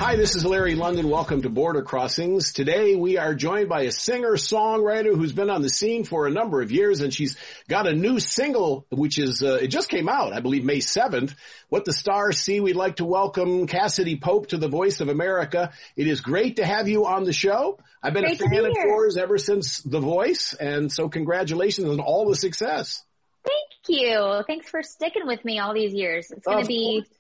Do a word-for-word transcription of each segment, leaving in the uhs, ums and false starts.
Hi, this is Larry London. Welcome to Border Crossings. Today we are joined by a singer-songwriter who's been on the scene for a number of years, and she's got a new single, which is, uh, it just came out, I believe May seventh, What the Stars See. We'd like to welcome Cassidy Pope to the Voice of America. It is great to have you on the show. I've been Great a fan of yours ever since The Voice, and so congratulations on all the success. Thank you. Thanks for sticking with me all these years. It's going to be course.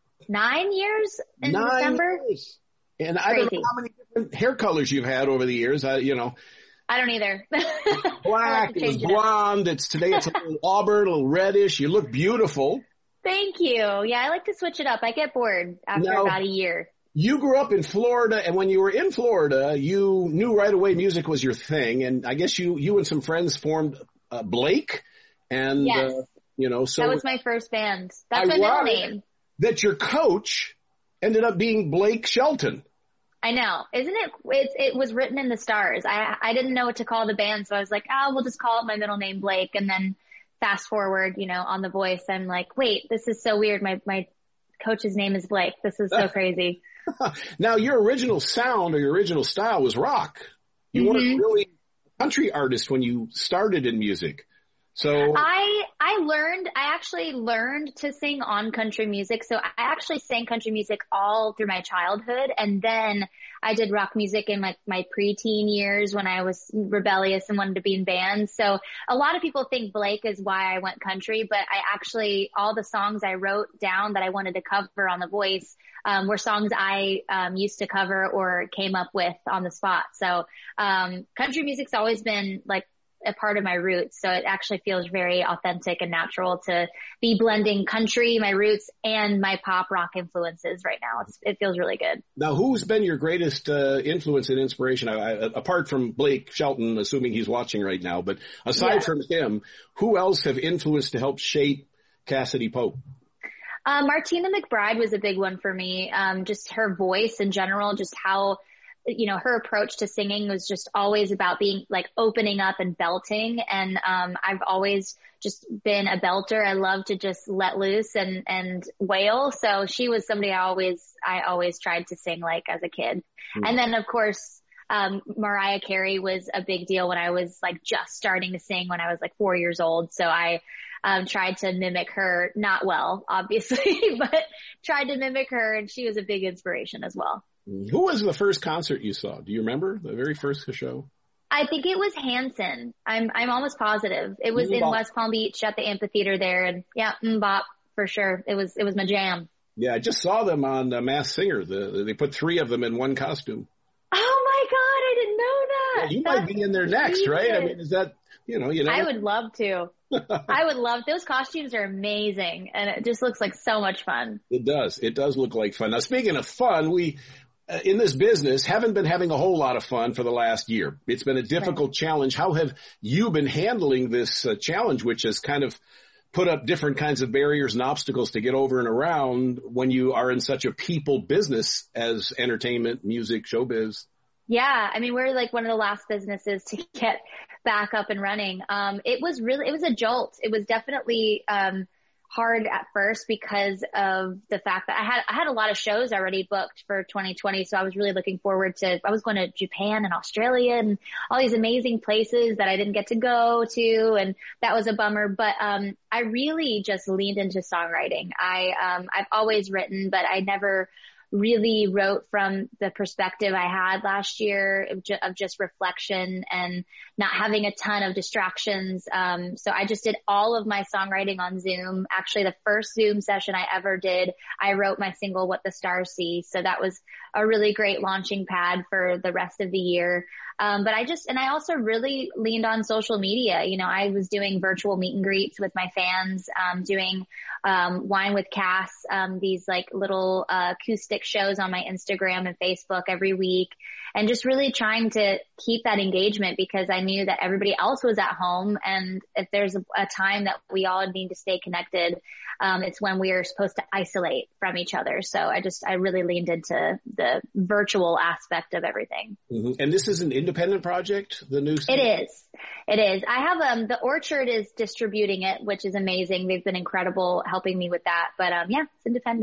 nine years in Nine December. Years. And I don't know how many different hair colors you've had over the years. I, you know, I don't either. black, it was blonde. It's today it's a little auburn, a little reddish. You look beautiful. Thank you. Yeah, I like to switch it up. I get bored after now, about a year. You grew up in Florida, and when you were in Florida, you knew right away music was your thing. And I guess you, you and some friends formed uh, Blake. And, yes. uh, you know, so that was my first band. That's my middle name. That your coach ended up being Blake Shelton. I know. Isn't it? It, it was written in the stars. I I didn't know what to call the band, so I was like, oh, we'll just call it my middle name, Blake. And then fast forward, you know, on The Voice, I'm like, wait, this is so weird. My my coach's name is Blake. This is so crazy. Now, your original sound or your original style was rock. You mm-hmm. weren't really a country artist when you started in music. So I I learned I actually learned to sing on country music. So I actually sang country music all through my childhood, and then I did rock music in like my, my preteen years when I was rebellious and wanted to be in bands. So a lot of people think Blake is why I went country, but I actually all the songs I wrote down that I wanted to cover on The Voice um, were songs I um, used to cover or came up with on the spot. So um, country music's always been like a part of my roots. So it actually feels very authentic and natural to be blending country, my roots, and my pop rock influences right now. It's, it feels really good. Now, who's been your greatest uh, influence and inspiration? I, I, apart from Blake Shelton, assuming he's watching right now, but aside yeah. from him, who else have influenced to help shape Cassidy Pope? Uh, Martina McBride was a big one for me. Um, just her voice in general, just how you know, her approach to singing was just always about being like opening up and belting. And, um, I've always just been a belter. I love to just let loose and, and wail. So she was somebody I always, I always tried to sing like as a kid. Mm-hmm. And then of course, um, Mariah Carey was a big deal when I was like just starting to sing when I was like four years old. So I, um, tried to mimic her, not well, obviously, but tried to mimic her, and she was a big inspiration as well. Who was the first concert you saw? Do you remember the very first show? I think it was Hanson. I'm I'm almost positive. It was Mbop. in West Palm Beach at the amphitheater there, and yeah, Mbop for sure. It was it was my jam. Yeah, I just saw them on uh, Masked Singer. The, they put three of them in one costume. Oh my God, I didn't know that. Yeah, you That's might be in there next, right? I mean, is that you know you know? I would love to. I would love those costumes are amazing, and it just looks like so much fun. It does. It does look like fun. Now, speaking of fun, we. Uh, in this business, haven't been having a whole lot of fun for the last year. It's been a difficult right. challenge. How have you been handling this uh, challenge, which has kind of put up different kinds of barriers and obstacles to get over and around when you are in such a people business as entertainment, music, showbiz? Yeah, I mean, we're like one of the last businesses to get back up and running. Um, it was really, it was a jolt. It was definitely, um, hard at first because of the fact that I had, I had a lot of shows already booked for twenty twenty. So I was really looking forward to, I was going to Japan and Australia and all these amazing places that I didn't get to go to. And that was a bummer, but, um, I really just leaned into songwriting. I, um, I've always written, but I never really wrote from the perspective I had last year of, ju- of just reflection and not having a ton of distractions. Um, so I just did all of my songwriting on Zoom. Actually, the first Zoom session I ever did, I wrote my single, What the Stars See. So that was a really great launching pad for the rest of the year. Um, but I just, and I also really leaned on social media. You know, I was doing virtual meet and greets with my fans, um, doing, um, Wine with Cass, um, these like little, uh, acoustic shows on my Instagram and Facebook every week, and just really trying to keep that engagement because I knew that everybody else was at home. And if there's a, a time that we all need to stay connected, um, it's when we are supposed to isolate from each other. So I just, I really leaned into the virtual aspect of everything. Mm-hmm. And this is an independent project, the new It is. It is. I have, um, the Orchard is distributing it, which is amazing. They've been incredible helping me with that. But, um, yeah, it's independent.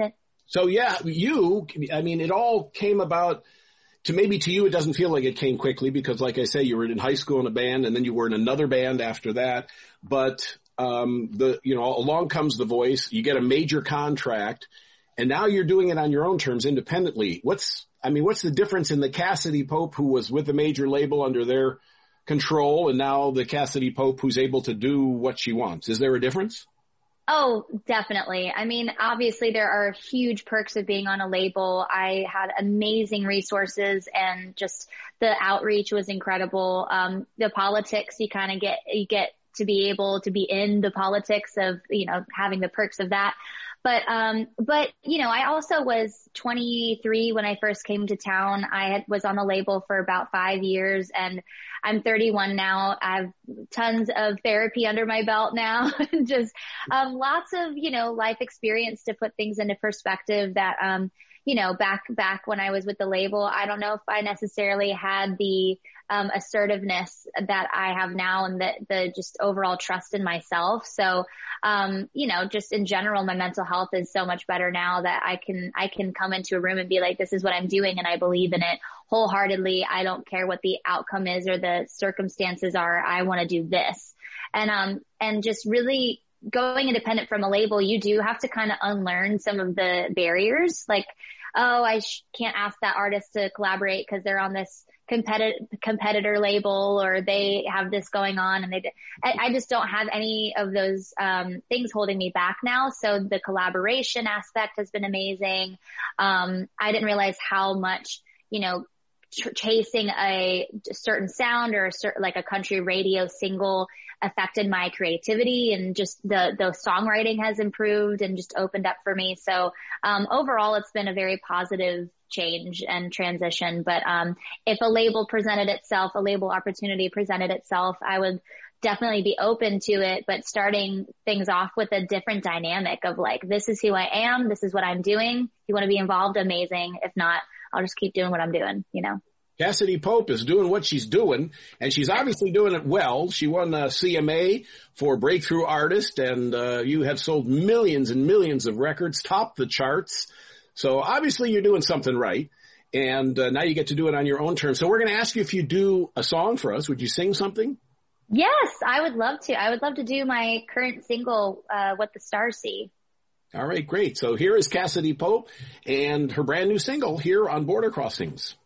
So yeah, you, I mean, it all came about to maybe to you, it doesn't feel like it came quickly because like I say, you were in high school in a band and then you were in another band after that. But, um, the, you know, along comes The Voice, you get a major contract and now you're doing it on your own terms independently. What's, I mean, what's the difference in the Cassadee Pope who was with the major label under their control and now the Cassadee Pope who's able to do what she wants? Is there a difference? Oh, definitely. I mean, obviously there are huge perks of being on a label. I had amazing resources and just the outreach was incredible. Um, the politics, you kind of get, you get to be able to be in the politics of, you know, having the perks of that. But, um, but, you know, I also was twenty-three when I first came to town. I had, was on the label for about five years and I'm thirty-one now. I have tons of therapy under my belt now and just, um, lots of, you know, life experience to put things into perspective that, um, you know, back, back when I was with the label, I don't know if I necessarily had the, um, assertiveness that I have now and the, the just overall trust in myself. So, um, you know, just in general, my mental health is so much better now that I can, I can come into a room and be like, this is what I'm doing and I believe in it wholeheartedly. I don't care what the outcome is or the circumstances are. I want to do this. And, um, and just really going independent from a label, you do have to kind of unlearn some of the barriers. Like, oh, I sh- can't ask that artist to collaborate because they're on this competitor competitor label or they have this going on and they, I, I just don't have any of those, um, things holding me back now. So the collaboration aspect has been amazing. Um, I didn't realize how much, you know, ch- chasing a certain sound or a certain, like a country radio single affected my creativity and just the, the songwriting has improved and just opened up for me. So, um, overall it's been a very positive change and transition. But, um, if a label presented itself, a label opportunity presented itself, I would definitely be open to it, but starting things off with a different dynamic of like, this is who I am. This is what I'm doing. If you want to be involved, amazing. If not, I'll just keep doing what I'm doing, you know? Cassadee Pope is doing what she's doing, and she's obviously doing it well. She won a C M A for Breakthrough Artist, and uh, you have sold millions and millions of records, topped the charts. So obviously you're doing something right, and uh, now you get to do it on your own terms. So we're going to ask you if you do a song for us. Would you sing something? Yes, I would love to. I would love to do my current single, uh, What the Stars See. All right, great. So here is Cassadee Pope and her brand new single here on Border Crossings.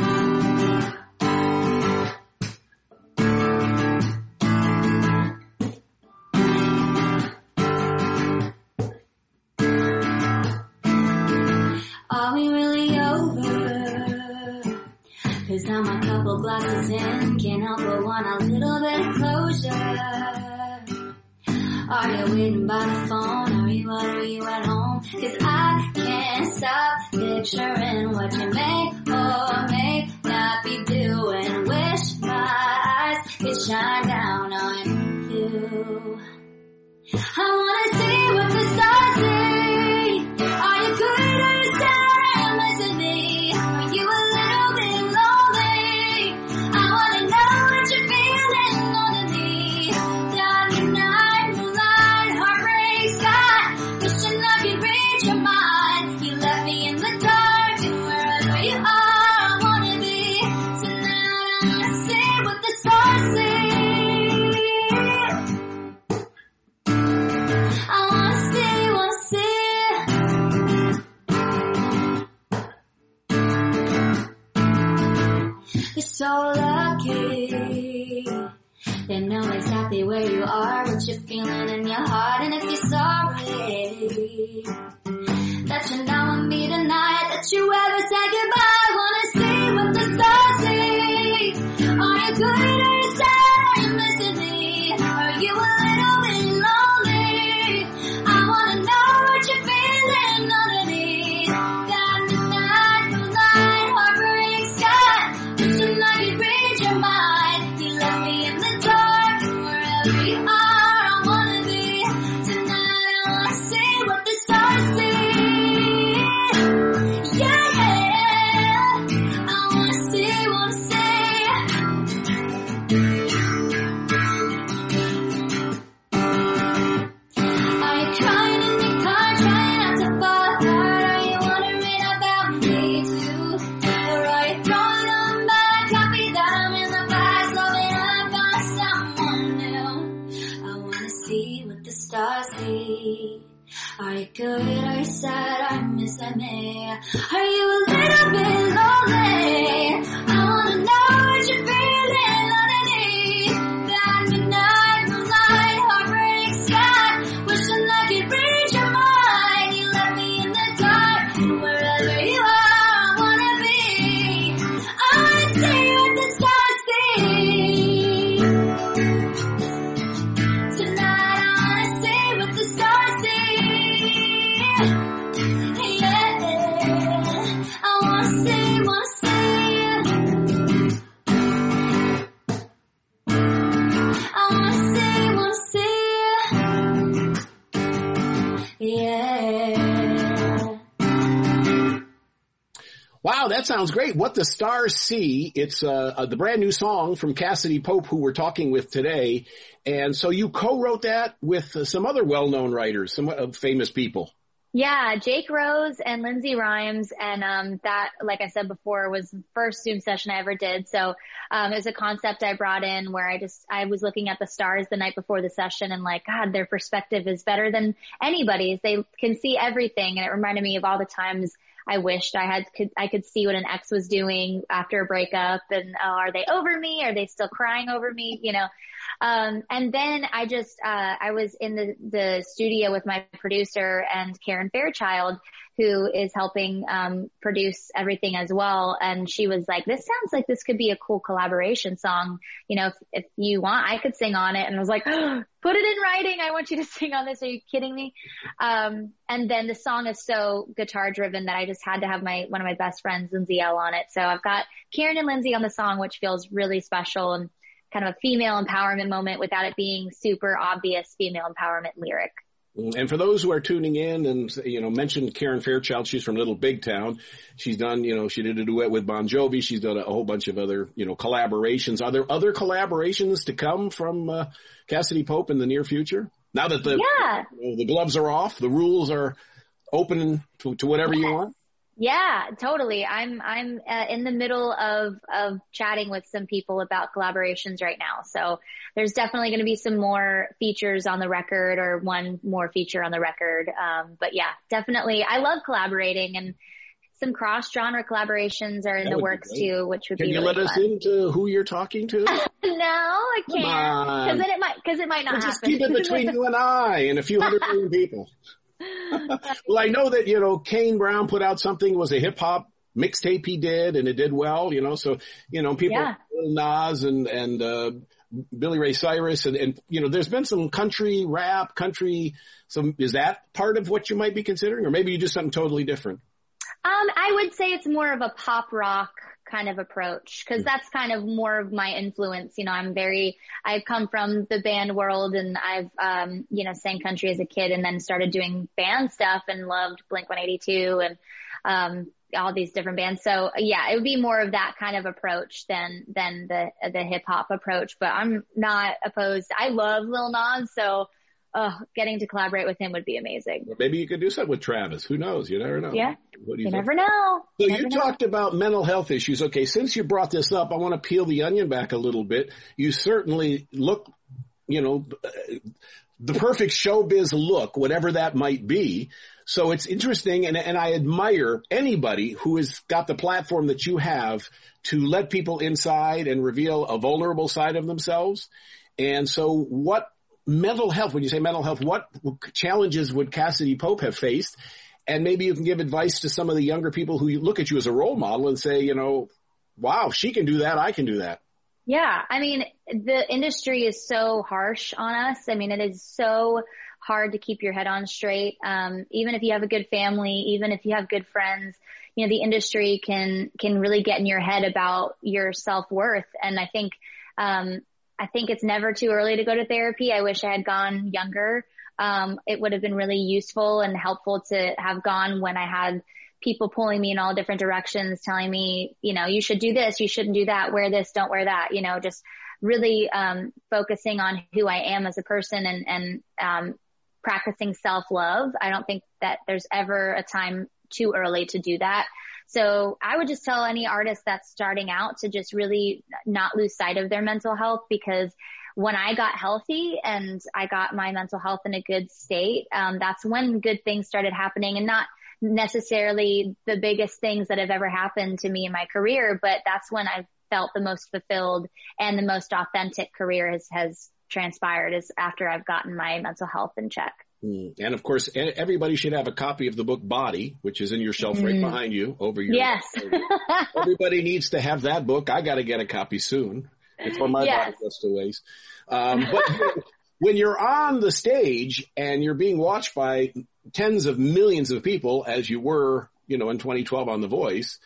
Are we really over? Cause now my couple glasses in, can't help but want a little bit of closure. Are you waiting by the phone? Are you out? Are you at home? Cause I can't stop picturing what you may or may not be doing. Wish my eyes could shine down on you. I wanna see what the stars see. Are you good or you sad? Listen to me. Are you a little bit lonely? I wanna know what you're feeling underneath. Dark night, moonlight, heartbreak sky. Wishing I could read your mind. You left me in the dark, and wherever you are, I wanna be. Tonight I wanna see what the stars see. I wanna see, wanna see. You're so lucky. They know exactly where you are, what you're feeling in your heart, and if you're sorry that you're not with me tonight, that you ever said goodbye. Wanna see what the stars see. Are you good or you sad? Listen to me. Are you a little bit lonely? I wanna know what you're feeling underneath. Got the night, moonlight, heartbreak sky. Wishing I could read your mind. You left me in the dark, and wherever you are, I wanna be. Tonight I wanna see what the stars see. Yeah, yeah. see, wanna see. I wanna see, wanna see. Yeah. Wow, that sounds great. What the Stars See. It's uh, uh, the brand new song from Cassadee Pope, who we're talking with today. And so you co-wrote that with uh, some other well-known writers, some uh, famous people. Yeah, Jake Rose and Lindsay Rhymes. And um, that, like I said before, was the first Zoom session I ever did. So um, it was a concept I brought in where I just, I was looking at the stars the night before the session and like, God, their perspective is better than anybody's. They can see everything. And it reminded me of all the times I wished I had, could, I could see what an ex was doing after a breakup and, oh, are they over me? Are they still crying over me? You know? Um, and then I just, uh, I was in the, the studio with my producer and Karen Fairchild, who is helping, um, produce everything as well. And she was like, this sounds like this could be a cool collaboration song. You know, if, if you want, I could sing on it. And I was like, oh, put it in writing. I want you to sing on this. Are you kidding me? Um, and then the song is so guitar driven that I just had to have my, one of my best friends, Lindsay L, on it. So I've got Karen and Lindsay on the song, which feels really special and kind of a female empowerment moment without it being super obvious female empowerment lyric. And for those who are tuning in and, you know, mentioned Karen Fairchild, she's from Little Big Town. She's done, you know, she did a duet with Bon Jovi. She's done a whole bunch of other, you know, collaborations. Are there other collaborations to come from uh, Cassadee Pope in the near future? Now that the, yeah. you know, the gloves are off, the rules are open to, to whatever yes. you want? Yeah, totally. I'm, I'm uh, in the middle of, of chatting with some people about collaborations right now. So there's definitely going to be some more features on the record or one more feature on the record. Um, but yeah, definitely. I love collaborating and some cross genre collaborations are in That the works too, which would Can be you really let us fun. into who you're talking to? No, I can't. Cause then it might, cause it might not Well, happen. just keep it between you and I and a few hundred million people. Well, I know that, you know, Kane Brown put out something, it was a hip hop mixtape he did and it did well, you know, so, you know, people, Yeah. Nas and, and, uh, Billy Ray Cyrus and, and, you know, there's been some country rap, country, some, is that part of what you might be considering? Or maybe you do something totally different? Um, I would say it's more of a pop rock kind of approach because that's kind of more of my influence. You know, I'm very, I've come from the band world and I've, um, you know, sang country as a kid and then started doing band stuff and loved Blink one eighty-two and, um, all these different bands. So yeah, it would be more of that kind of approach than, than the, the hip hop approach, but I'm not opposed. I love Lil Nas. So, uh, getting to collaborate with him would be amazing. Or maybe you could do something with Travis. Who knows? You never know. Yeah. What do you, You think? never know. So Never you know. talked about mental health issues. Okay, since you brought this up, I want to peel the onion back a little bit. You certainly look, you know, the perfect showbiz look, whatever that might be. So it's interesting, and, and I admire anybody who has got the platform that you have to let people inside and reveal a vulnerable side of themselves. And so what mental health, when you say mental health, what challenges would Cassadee Pope have faced? And maybe you can give advice to some of the younger people who look at you as a role model and say, you know, wow, she can do that. I can do that. Yeah. I mean, the industry is so harsh on us. I mean, it is so hard to keep your head on straight. Um, even if you have a good family, even if you have good friends, you know, the industry can, can really get in your head about your self-worth. And I think, um, I think it's never too early to go to therapy. I wish I had gone younger. Um, it would have been really useful and helpful to have gone when I had people pulling me in all different directions, telling me, you know, you should do this, you shouldn't do that, wear this, don't wear that, you know, just really, um, focusing on who I am as a person and, and, um, practicing self-love. I don't think that there's ever a time too early to do that. So I would just tell any artist that's starting out to just really not lose sight of their mental health, because when I got healthy and I got my mental health in a good state, um, that's when good things started happening, and not necessarily the biggest things that have ever happened to me in my career, but that's when I felt the most fulfilled and the most authentic career has, has transpired, is after I've gotten my mental health in check. And of course, everybody should have a copy of the book Body, which is in your shelf right behind you over your. Yes. Everybody needs to have that book. I got to get a copy soon before my Yes. body goes to waste. Um, but when you're on the stage and you're being watched by tens of millions of people, as you were, you know, in twenty twelve on The Voice,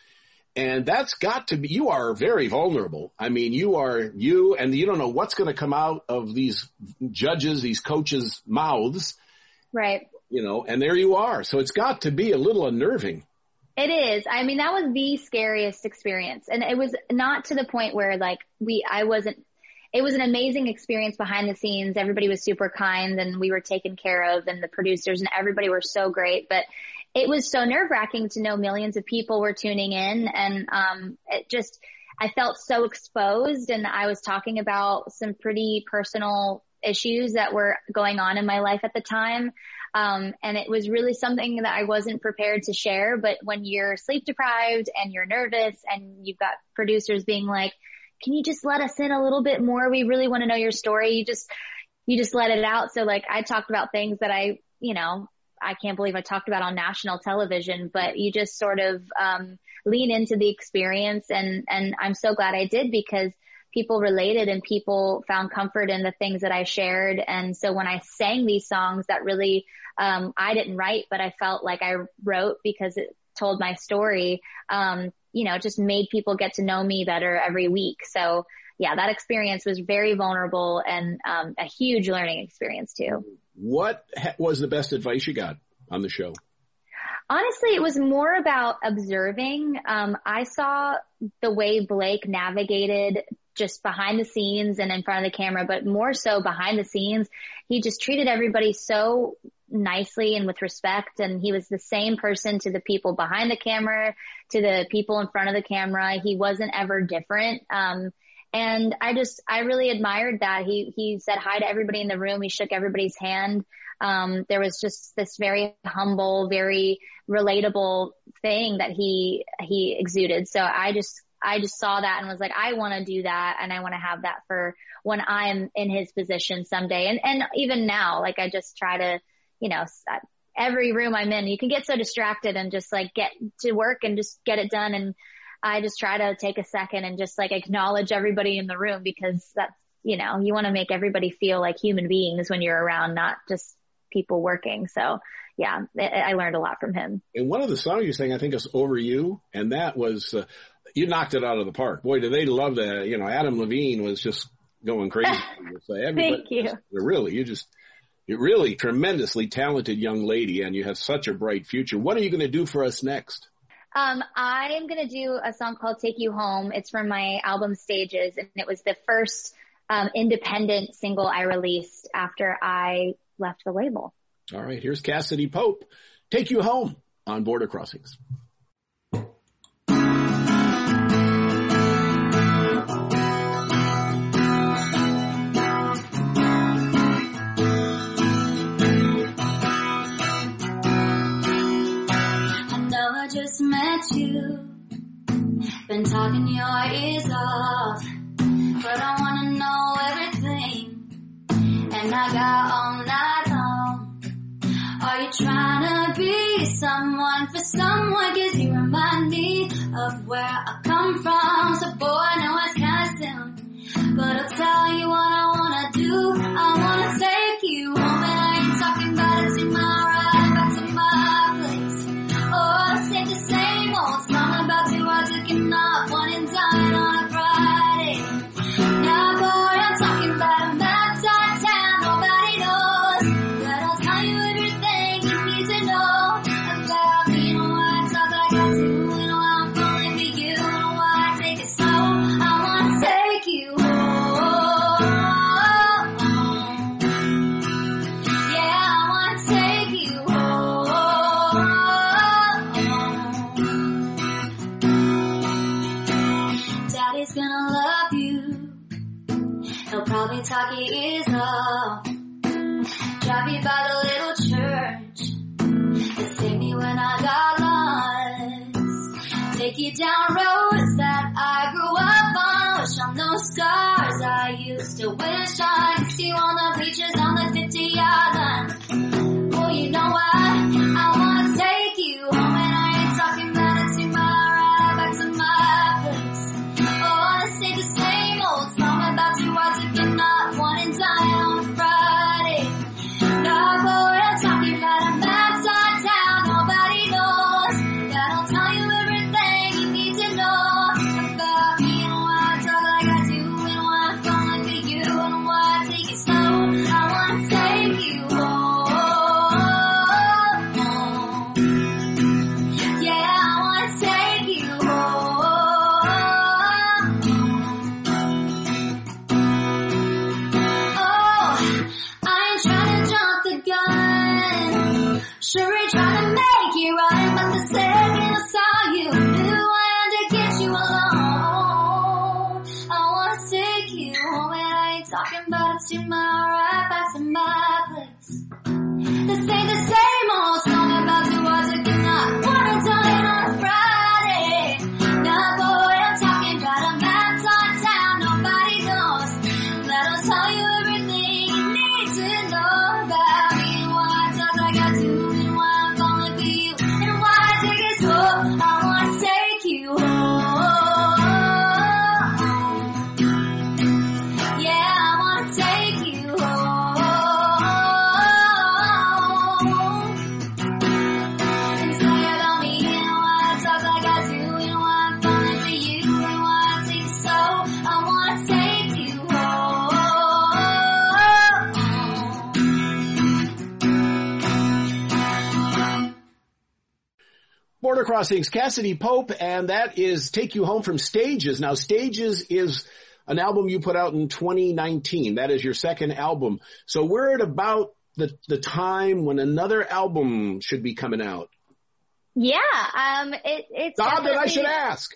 And that's got to be, you are very vulnerable. I mean, you are you, and you don't know what's going to come out of these judges, these coaches' mouths. Right. You know, and there you are. So it's got to be a little unnerving. It is. I mean, that was the scariest experience. And it was not to the point where like we, I wasn't, it was an amazing experience behind the scenes. Everybody was super kind and we were taken care of, and the producers and everybody were so great. But it was so nerve wracking to know millions of people were tuning in. And, um, it just, I felt so exposed, and I was talking about some pretty personal issues that were going on in my life at the time. Um, and it was really something that I wasn't prepared to share. But when you're sleep deprived and you're nervous and you've got producers being like, can you just let us in a little bit more? We really want to know your story. You just, you just let it out. So like I talked about things that I, you know, I can't believe I talked about on national television, but you just sort of, um, lean into the experience. And, and I'm so glad I did, because people related and people found comfort in the things that I shared. And so when I sang these songs that really, um, I didn't write, but I felt like I wrote because it told my story, um, you know, it just made people get to know me better every week. So yeah, that experience was very vulnerable and, um, a huge learning experience too. What was the best advice you got on the show? Honestly, it was more about observing. Um, I saw the way Blake navigated just behind the scenes and in front of the camera, but more so behind the scenes. He just treated everybody so nicely and with respect. And he was the same person to the people behind the camera, to the people in front of the camera. He wasn't ever different. Um, and I just, I really admired that. He, he said hi to everybody in the room. He shook everybody's hand. Um, there was just this very humble, very relatable thing that he, he exuded. So I just, I just saw that and was like, I want to do that. And I want to have that for when I'm in his position someday. And, and even now, like I just try to, you know, every room I'm in, you can get so distracted and just like get to work and just get it done. And I just try to take a second and just like acknowledge everybody in the room, because that's, you know, you want to make everybody feel like human beings when you're around, not just people working. So yeah, I learned a lot from him. And one of the songs you sang, I think, is Over You. And that was, uh, you knocked it out of the park. Boy, did they love that. You know, Adam Levine was just going crazy. So Thank you. Just, really, you just, you're really tremendously talented young lady, and you have such a bright future. What are you going to do for us next? Um, I'm going to do a song called Take You Home. It's from my album Stages, and it was the first um, independent single I released after I left the label. All right, here's Cassidy Pope, Take You Home on Border Crossings. Met you, been talking your ears off, but I wanna know everything, and I got all night long. Are you trying to be someone for someone? 'Cause you remind me of where I come from. So boy, I know it's kinda soon, but I'll tell you what I wanna do. I wanna take you home, and I ain't talking about it tomorrow, back to my place. Oh, let's take the same old song about two I took him off, one and dine on a Friday. Now, boy, I'm talking about a map side town nobody knows, but I'll tell you everything you need to know about me. You know why I talk like I do, you know how I'm falling for you, you know why I take it slow. I wanna take you home. Yeah, I wanna take you home. Daddy's gonna love you. He'll probably talk your ears off. Drive you by the little church and save me when I got lost. Take you down roads that I grew up on. Wish on those scars I used to wish I could see on the bleachers on the fifty-yard line. Oh, you know what? I wanna take you home, and I ain't talking about it tomorrow, back to my place. Oh, let's take the same old song about two I took and not one and dine on a Friday. No, boy, I'm talking about a map side town nobody knows. That'll tell you everything you need to know talking about it tomorrow, right back to my place. This ain't the same old song about to watch it tonight. Wanna tell it on a Friday. Nah, boy, I'm talking about a map on town nobody knows. That'll tell you everything you need to know about me and why I talk like I do and why I'm falling for you and why I take it slow. I wanna take you home. Yeah, I wanna take you home. And say about me and why I talk like I do and why I'm falling for you and why I take it slow. I wanna take you home. Border Crossings, Cassadee Pope, and that is Take You Home from Stages. Now, Stages is an album you put out in twenty nineteen. That is your second album. So we're at about the, the time when another album should be coming out. Yeah, um, it, it's God, that I should ask.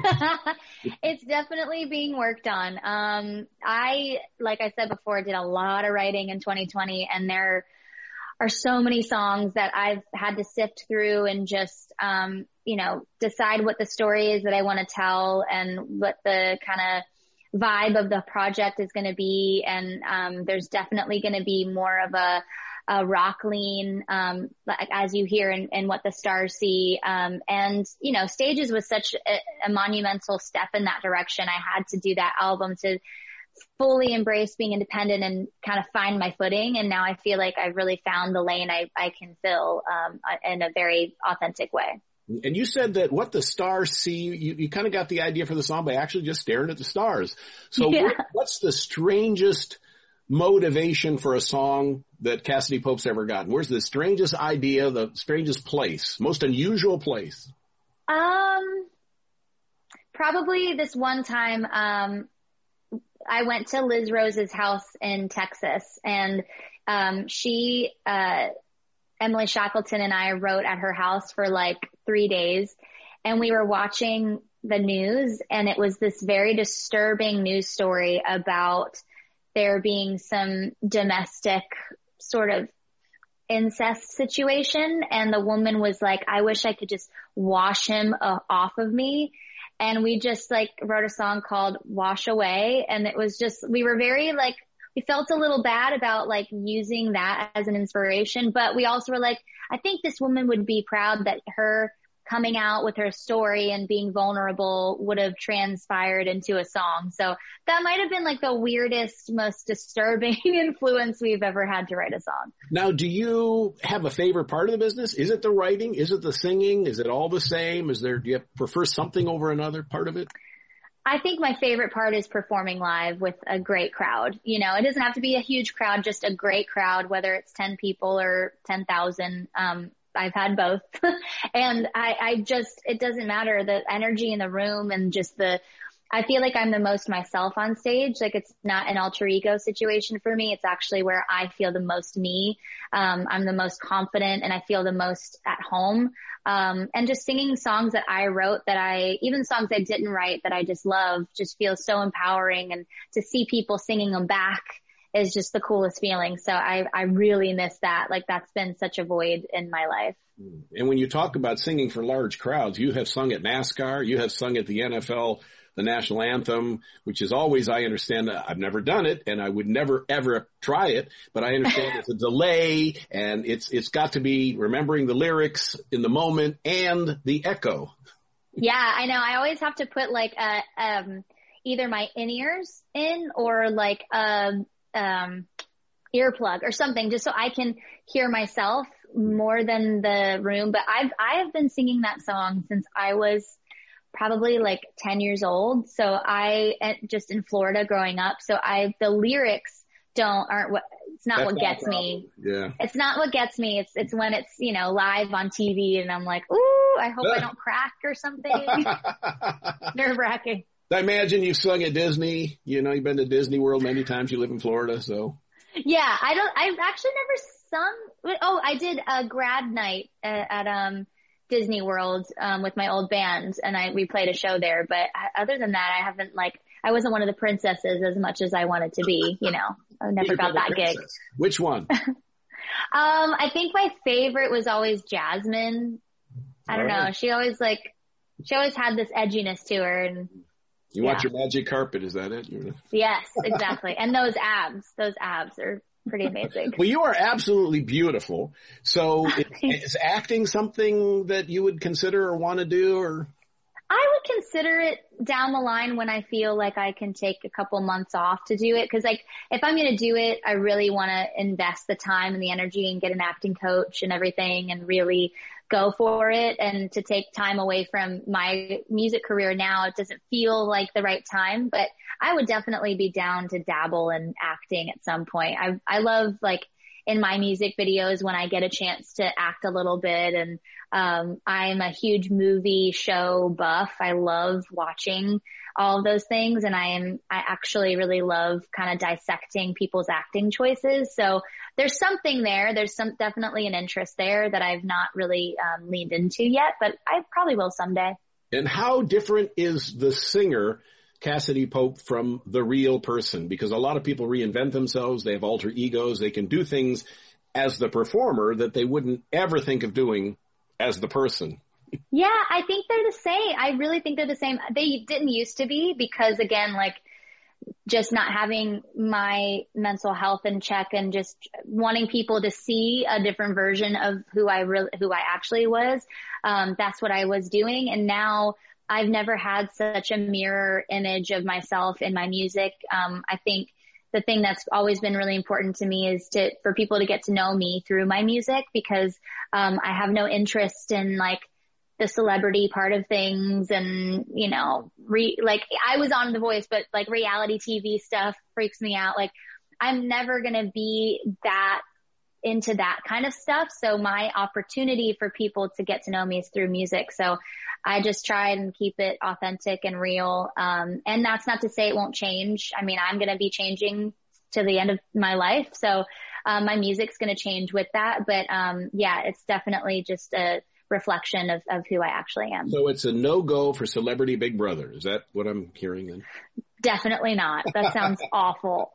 It's definitely being worked on. Um, I, like I said before, did a lot of writing in twenty twenty, and there are so many songs that I've had to sift through and just, um, you know, decide what the story is that I want to tell and what the kind of vibe of the project is going to be. And, um, there's definitely going to be more of a, a rock lean, um, like as you hear in, in What the Stars See. Um, and, you know, Stages was such a, a monumental step in that direction. I had to do that album to fully embrace being independent and kind of find my footing. And now I feel like I've really found the lane I, I can fill, um, in a very authentic way. And you said that What the Stars See, you, you kind of got the idea for the song by actually just staring at the stars. So Yeah. what, what's the strangest motivation for a song that Cassadee Pope's ever gotten? Where's the strangest idea, the strangest place, most unusual place? Um, probably this one time, um, I went to Liz Rose's house in Texas, and um, she, uh, Emily Shackleton and I wrote at her house for like three days, and we were watching the news, and it was this very disturbing news story about there being some domestic sort of incest situation, and the woman was like, I wish I could just wash him uh, off of me. And we just like wrote a song called Wash Away. And it was just, we were very like, we felt a little bad about like using that as an inspiration, but we also were like, I think this woman would be proud that her coming out with her story and being vulnerable would have transpired into a song. So that might have been like the weirdest, most disturbing influence we've ever had to write a song. Now, do you have a favorite part of the business? Is it the writing? Is it the singing? Is it all the same? Is there, do you prefer something over another part of it? I think my favorite part is performing live with a great crowd. You know, it doesn't have to be a huge crowd, just a great crowd, whether it's ten people or ten thousand. Um, I've had both. And I, I just, it doesn't matter, the energy in the room and just the, I feel like I'm the most myself on stage. Like it's not an alter ego situation for me. It's actually where I feel the most me. Um, I'm the most confident and I feel the most at home. Um, and just singing songs that I wrote that I, even songs I didn't write that I just love, just feels so empowering, and to see people singing them back is just the coolest feeling. So I, I really miss that. Like that's been such a void in my life. And when you talk about singing for large crowds, you have sung at NASCAR, you have sung at the N F L, the national anthem, which is always, I understand, I've never done it and I would never ever try it, but I understand it's a delay and it's, it's got to be remembering the lyrics in the moment and the echo. Yeah, I know. I always have to put like a, um, either my in-ears in or like a, um, earplug or something just so I can hear myself more than the room. But I've, I have been singing that song since I was probably like ten years old. So I, just in Florida growing up. So I, the lyrics don't, aren't what, it's not That's what gets me. Yeah. It's not what gets me. It's, it's when it's, you know, live on T V and I'm like, ooh, I hope I don't crack or something. Nerve wracking. I imagine you've sung at Disney. You know, you've been to Disney World many times. You live in Florida, so. Yeah, I don't, I've actually never sung. Oh, I did a grad night at, at um, Disney World, um, with my old band, and I, we played a show there. But other than that, I haven't like, I wasn't one of the princesses as much as I wanted to be, you know, I never got that gig. Which one? um, I think my favorite was always Jasmine. I don't right. know. She always like, she always had this edginess to her. And you yeah. want your magic carpet. Is that it? Yes, exactly. And those abs, those abs are pretty amazing. Well, you are absolutely beautiful. So is, is acting something that you would consider or want to do, or? I would consider it down the line when I feel like I can take a couple months off to do it. Cause like if I'm going to do it, I really want to invest the time and the energy and get an acting coach and everything and really go for it. And to take time away from my music career now, it doesn't feel like the right time, but I would definitely be down to dabble in acting at some point. I, I love like in my music videos when I get a chance to act a little bit, and um, I'm a huge movie show buff. I love watching all of those things, and I am I actually really love kind of dissecting people's acting choices. So there's something there. There's some definitely an interest there that I've not really um, leaned into yet, but I probably will someday. And how different is the singer Cassidy Pope from the real person? Because a lot of people reinvent themselves. They have alter egos. They can do things as the performer that they wouldn't ever think of doing as the person. Yeah, I think they're the same. I really think they're the same. They didn't used to be because, again, like just not having my mental health in check and just wanting people to see a different version of who I really, who I actually was. Um, that's what I was doing. And now I've never had such a mirror image of myself in my music. Um, I think the thing that's always been really important to me is to, for people to get to know me through my music, because, um, I have no interest in like the celebrity part of things. And, you know, re, like I was on The Voice, but like reality T V stuff freaks me out. Like I'm never going to be that into that kind of stuff. So my opportunity for people to get to know me is through music. So I just try and keep it authentic and real. Um, and that's not to say it won't change. I mean, I'm going to be changing to the end of my life. So, um, my music's going to change with that. But, um, yeah, it's definitely just a reflection of, of who I actually am. So it's a no-go for Celebrity Big Brother. Is that what I'm hearing then? Definitely not. That sounds awful.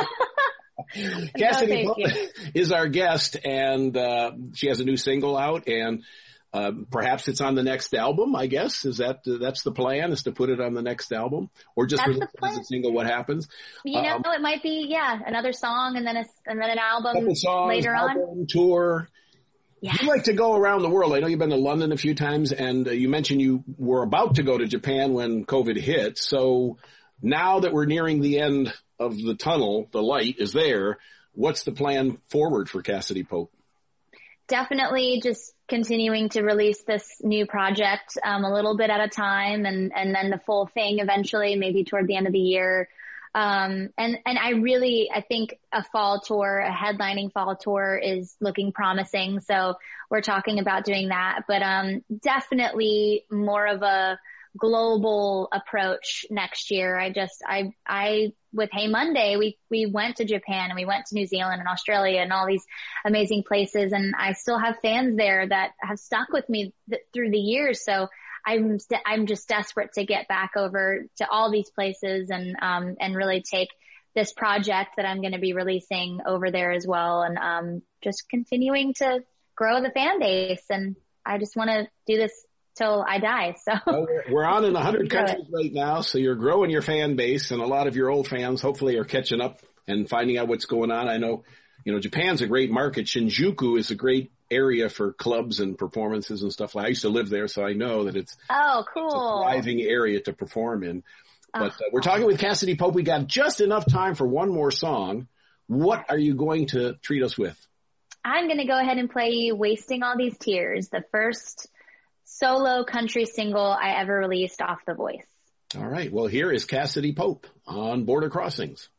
Cassidy no, Pope is our guest, and uh, she has a new single out, and uh, perhaps it's on the next album, I guess. Is that uh, that's the plan, is to put it on the next album, or just release as a single? What happens? You know, um, it might be yeah, another song and then a, and then an album songs, later album, on. Tour. Yeah. You like to go around the world. I know you've been to London a few times, and uh, you mentioned you were about to go to Japan when COVID hit. So now that we're nearing the end of the tunnel, the light is there. What's the plan forward for Cassidy Pope? Definitely just continuing to release this new project um, a little bit at a time, and, and then the full thing eventually, maybe toward the end of the year. Um, and, and I really, I think a fall tour, a headlining fall tour is looking promising. So we're talking about doing that, but, um, definitely more of a global approach next year. I just, I, I, with Hey Monday, we, we went to Japan and we went to New Zealand and Australia and all these amazing places. And I still have fans there that have stuck with me th- through the years. So I'm, st- I'm just desperate to get back over to all these places and, um, and really take this project that I'm going to be releasing over there as well. And, um, just continuing to grow the fan base. And I just want to do this till I die. So well, we're on in a hundred countries right now. So you're growing your fan base, and a lot of your old fans hopefully are catching up and finding out what's going on. I know, you know, Japan's a great market. Shinjuku is a great area for clubs and performances and stuff like that. I used to live there, so I know that it's, oh, cool. It's a thriving area to perform in. But uh, we're talking with Cassidy Pope. We got just enough time for one more song. What are you going to treat us with? I'm going to go ahead and play you Wasting All These Tears, the first solo country single I ever released off The Voice. All right. Well, here is Cassidy Pope on Border Crossings.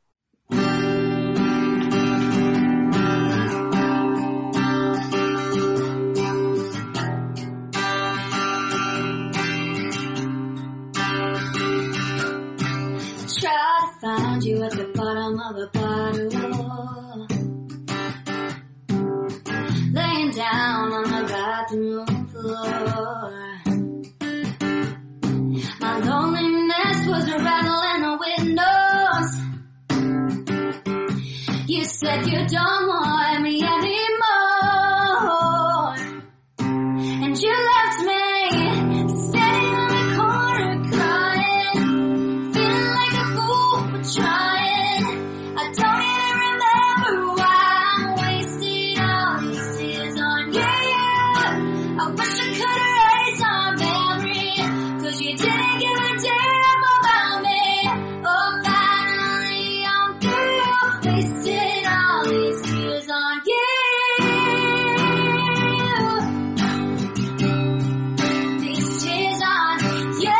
Find you at the bottom of the bottle, laying down on the bathroom floor. My loneliness noticed was the rattle in the windows. You said you don't want me anymore, and you left me sitting on the corner crying, feeling like a fool for trying. I don't even remember why I wasted all these tears on you. I wish I could erase our memory, 'cause you didn't give a damn about me. Oh, finally I'm through, wasted all these tears on you. These tears on you.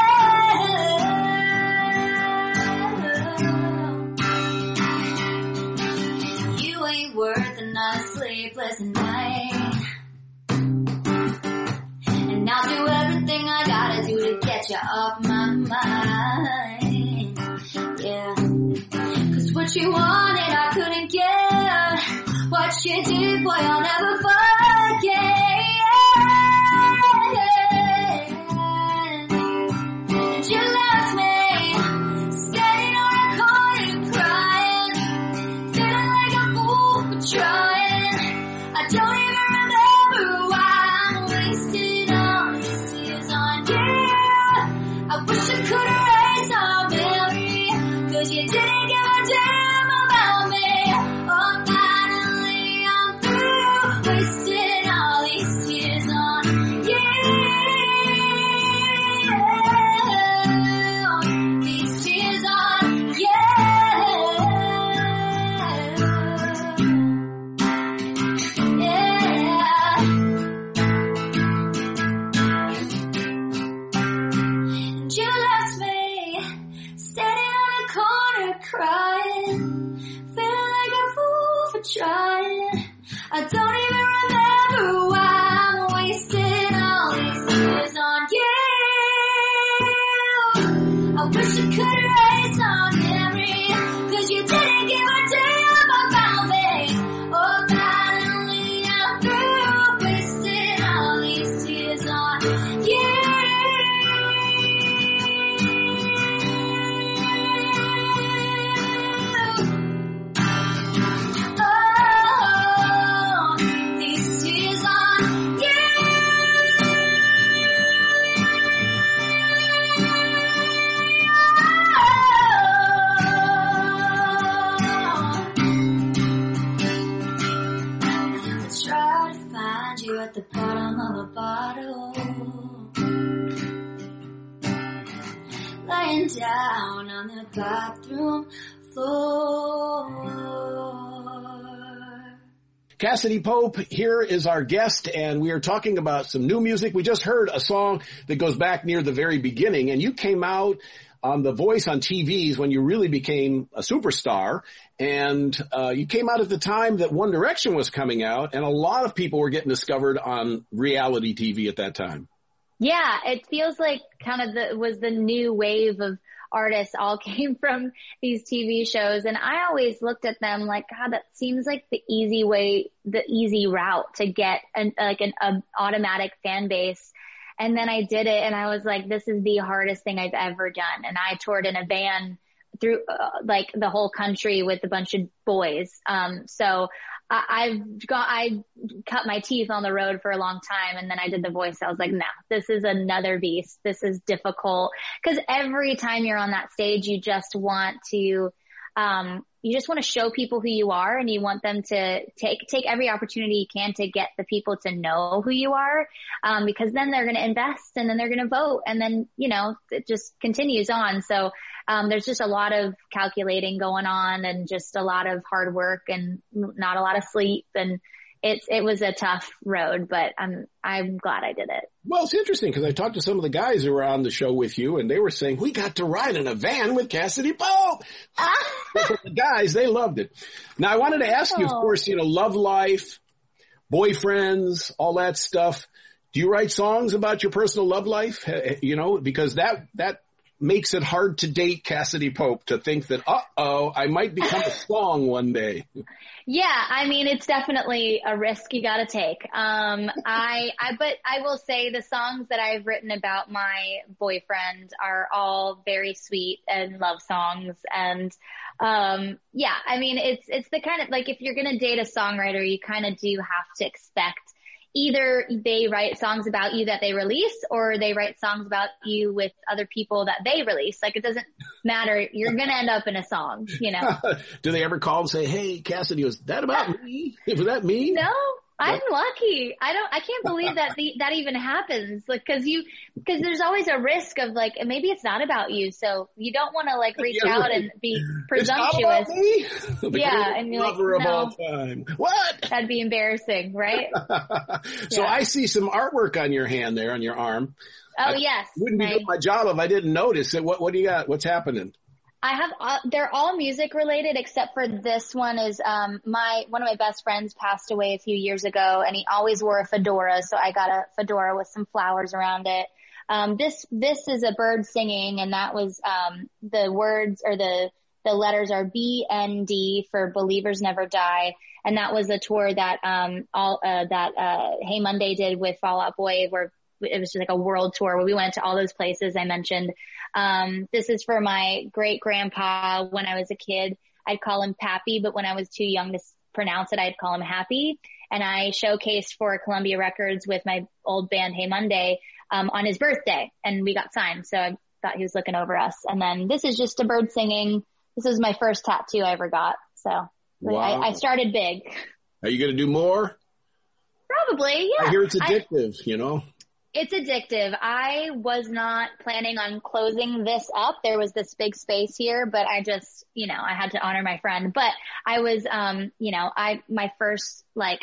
You ain't worth another sleepless night, and I'll do everything I gotta do to get you off my mind. Yeah, 'cause what you wanted I couldn't get. What you did, boy, I'll never forget. And you left me standing on a corner crying, feeling like a fool for trying. I don't even remember why I wasted all these tears on you. I wish I could erase our memory, 'cause you didn't give a damn about me. Oh, finally I'm through, wasted all these tears on you. These tears on you. Yeah. And you left me standing on a corner crying, feeling like a fool for trying. I don't even remember why I'm wasting all these tears on you. I wish I could erase our memory, 'cause you didn't give a damn about me. Oh, finally I'm through, wasting all these tears on you. Oh, these tears on you. I tried to find you at the bottom of a bottle, lying down on the bathroom floor. Cassadee Pope here is our guest, and we are talking about some new music. We just heard a song that goes back near the very beginning, and you came out on The Voice on T Vs when you really became a superstar, and uh, you came out at the time that One Direction was coming out, and a lot of people were getting discovered on reality T V at that time. Yeah, it feels like kind of the was the new wave of artists all came from these T V shows. And I always looked at them like, God, that seems like the easy way, the easy route to get an, like an a automatic fan base. And then I did it and I was like, this is the hardest thing I've ever done. And I toured in a van through uh, like the whole country with a bunch of boys. Um, so I, I've got, I cut my teeth on the road for a long time. And then I did The Voice. I was like, no, this is another beast. This is difficult. Cause every time you're on that stage, you just want to, um, you just want to show people who you are, and you want them to take, take every opportunity you can to get the people to know who you are. Um, because then they're going to invest and then they're going to vote. And then, you know, it just continues on. So, um, there's just a lot of calculating going on and just a lot of hard work and not a lot of sleep. And it's, it was a tough road, but I'm, I'm glad I did it. Well, it's interesting because I talked to some of the guys who were on the show with you, and they were saying, we got to ride in a van with Cassadee Pope. The guys, they loved it. Now, I wanted to ask you, of course, you know, love life, boyfriends, all that stuff. Do you write songs about your personal love life? You know, because that, that makes it hard to date Cassidy Pope to think that, uh-oh, I might become a song one day? Yeah, I mean, it's definitely a risk you got to take. Um, I, I, but I will say the songs that I've written about my boyfriend are all very sweet and love songs. And, um, yeah, I mean, it's, it's the kind of, like, if you're going to date a songwriter, you kind of do have to expect either they write songs about you that they release, or they write songs about you with other people that they release. Like, it doesn't matter. You're going to end up in a song, you know. Do they ever call and say, hey, Cassidy, was that about me? Was that me? No, I'm lucky. I don't, I can't believe that the, that even happens. Like, cause you, cause there's always a risk of like, maybe it's not about you. So you don't want to like reach yeah, out right. and be presumptuous. It's not about me? Yeah. And you're like, of no, all time. What? That'd be embarrassing, right? So yeah. I see some artwork on your hand there, on your arm. Oh, I yes. Wouldn't be doing my job if I didn't notice it. What, what do you got? What's happening? I have, uh, they're all music related except for this one is, um, my, one of my best friends passed away a few years ago and he always wore a fedora. So I got a fedora with some flowers around it. Um, this, this is a bird singing and that was, um, the words or the, the letters are B N D for Believers Never Die. And that was a tour that, um, all, uh, that, uh, Hey Monday did with Fall Out Boy, where it was just like a world tour where we went to all those places I mentioned. Um, this is for my great grandpa. When I was a kid, I'd call him Pappy, but when I was too young to pronounce it, I'd call him Happy. And I showcased for Columbia Records with my old band, Hey Monday, um, on his birthday, and we got signed. So I thought he was looking over us. And then this is just a bird singing. This was my first tattoo I ever got. So wow. I, I started big. Are you going to do more? Probably, yeah. I hear it's addictive, I, you know. It's addictive. I was not planning on closing this up. There was this big space here, but I just, you know, I had to honor my friend. But I was, um, you know, I, my first like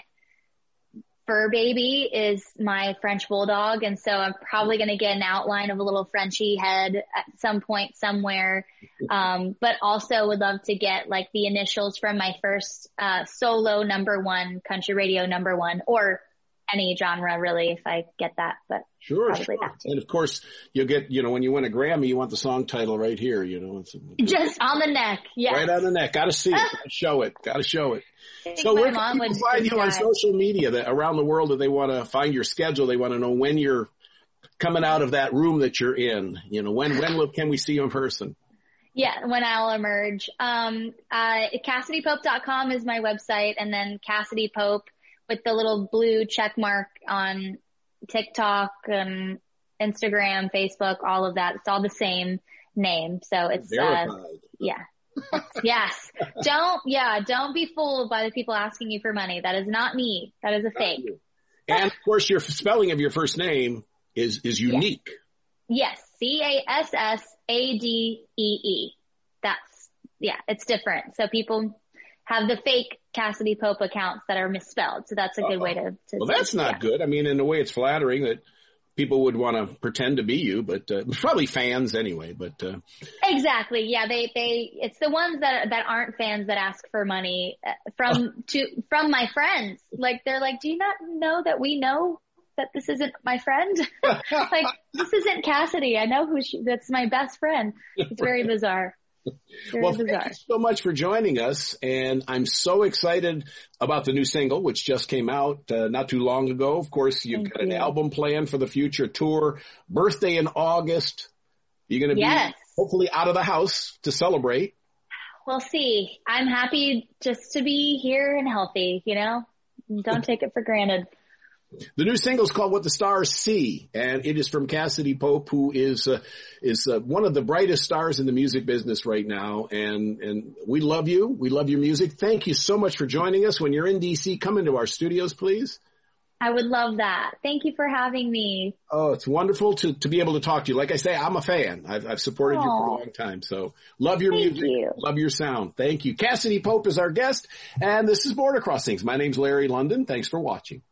fur baby is my French bulldog. And so I'm probably going to get an outline of a little Frenchie head at some point somewhere. Um, but also would love to get like the initials from my first, uh, solo number one, country radio number one, or any genre really, if I get that, but sure, probably sure. that too. And of course you'll get, you know, when you win a Grammy, you want the song title right here, you know. It's, it's, just on the neck. Yeah. Right on the neck. Gotta see it. Gotta show it. Gotta show it. So where can people find you on social media that around the world that they want to find your schedule? They want to know when you're coming out of that room that you're in, you know, when, when will, can we see you in person? Yeah, when I'll emerge. Um, uh, Cassidy Pope dot com is my website, and then Cassidy Pope with the little blue check mark on TikTok, um, Instagram, Facebook, all of that. It's all the same name. So it's, verified. uh, yeah. Yes. Don't, yeah, don't be fooled by the people asking you for money. That is not me. That is a fake. And of course your spelling of your first name is, is unique. Yes. C A S S A D E E. That's, yeah, it's different. So people have the fake Cassidy Pope accounts that are misspelled. So that's a good uh, way to, to well, that's not yeah. good. I mean, in a way it's flattering that people would want to pretend to be you, but, uh, probably fans anyway, but, uh. Exactly. Yeah. They, they, it's the ones that, that aren't fans that ask for money from, to, from my friends. Like, they're like, do you not know that we know that this isn't my friend? Like, this isn't Cassidy. I know who she, that's my best friend. It's very bizarre. Very well, bizarre. Thank you so much for joining us, and I'm so excited about the new single, which just came out uh, not too long ago. Of course, you've thank got you. An album planned for the future, tour, birthday in August. You're going to yes. be hopefully out of the house to celebrate. We'll see. I'm happy just to be here and healthy, you know? Don't take it for granted. The new single is called What the Stars See, and it is from Cassidy Pope, who is uh, is uh, one of the brightest stars in the music business right now. And and we love you. We love your music. Thank you so much for joining us. When you're in D C, come into our studios, please. I would love that. Thank you for having me. Oh, it's wonderful to to be able to talk to you. Like I say, I'm a fan. I've, I've supported Aww. You for a long time. So love your Thank music. You. Love your sound. Thank you. Cassidy Pope is our guest, and this is Border Crossings. My name's Larry London. Thanks for watching.